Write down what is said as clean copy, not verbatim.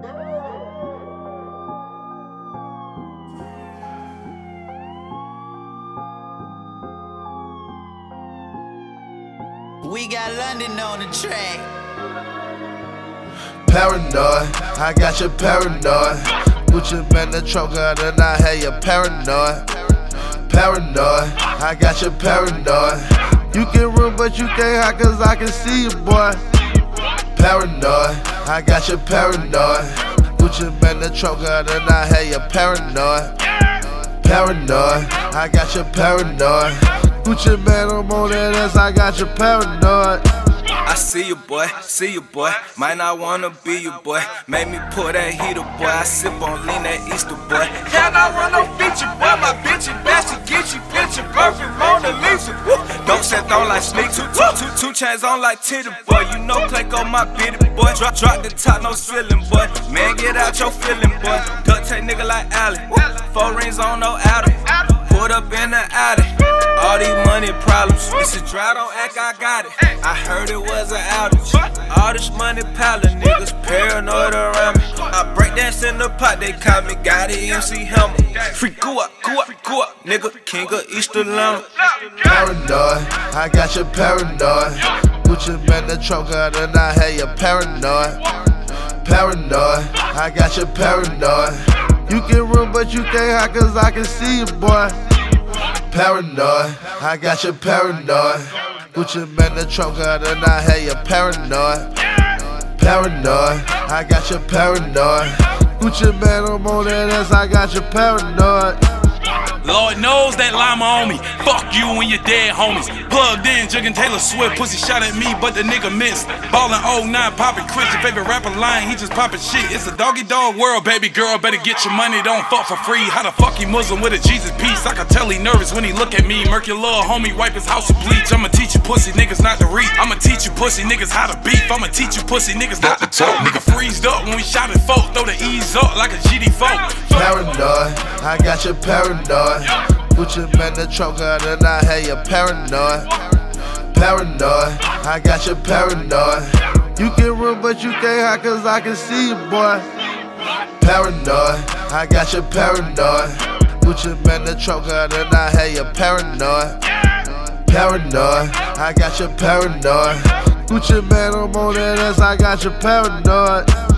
We got London on the track. Paranoid, I got you paranoid. Gucci man the truck girl, and I had you paranoid. Paranoid, I got you paranoid. You can run but you can't hide cause I can see you, boy. Paranoid, I got you paranoid. Gucci man the truck girl, and I had you paranoid. Paranoid, I got you paranoid. Gucci man, I'm on that ass, I got you paranoid. I see you, boy, might not wanna be you, boy. Make me pull that heater, boy. I sip on lean that Easter, boy. Hell, I wanna beat you, boy. My bitch is best to get you, picture perfect Mona Lisa. Don't set on like sneak, two chains on like titty, boy. You know, click on my bitty, boy. Drop the top, no ceiling, boy. Man, get out your feeling, boy. Duct tape nigga like Allen. 4 rings on no outer. Put up in the attic. All these money problems. It's a dry, don't act, I got it. I heard it was an outage. All this money piling, niggas paranoid around me. I break dance in the pot, they call me Gotti MC Hammer. Free go up, nigga, king of East Atlanta. Paranoid, I got you paranoid. Gucci man the truck girl, and I had you paranoid. Paranoid, I got you paranoid. You can run but you can't hide cause I can see you, boy. Paranoid, I got you paranoid. Gucci man the truck girl, and I had you paranoid. Paranoid, I got you paranoid. Gucci man, I'm on that ass, I got you paranoid. Lord knows that llama on me. Fuck you and your dead homies. Plugged in, jugging Taylor Swift. Pussy shot at me, but the nigga missed. Ballin' 09, poppin' Chris. Your favorite rapper lying, he just poppin' shit. It's a doggy dog world, baby girl. Better get your money, don't fuck for free. How the fuck he Muslim with a Jesus piece? I can tell he nervous when he look at me. Murk your little homie, wipe his house with bleach. I'ma teach you pussy niggas not to reach. I'ma teach you pussy niggas how to beef. I'ma teach you pussy niggas not to talk. Nigga freezed up when we shot at folk. Throw the ease up like a GD folk. Paranoid, I got you paranoid. Gucci man the truck girl, and I had you paranoid. Paranoid, I got you paranoid. You can run but you can't hide cause I can see you, boy. Paranoid, I got you paranoid. Gucci man the truck girl, and I had you paranoid. Paranoid, I got you paranoid. Gucci man, I'm on that ass, I got you paranoid.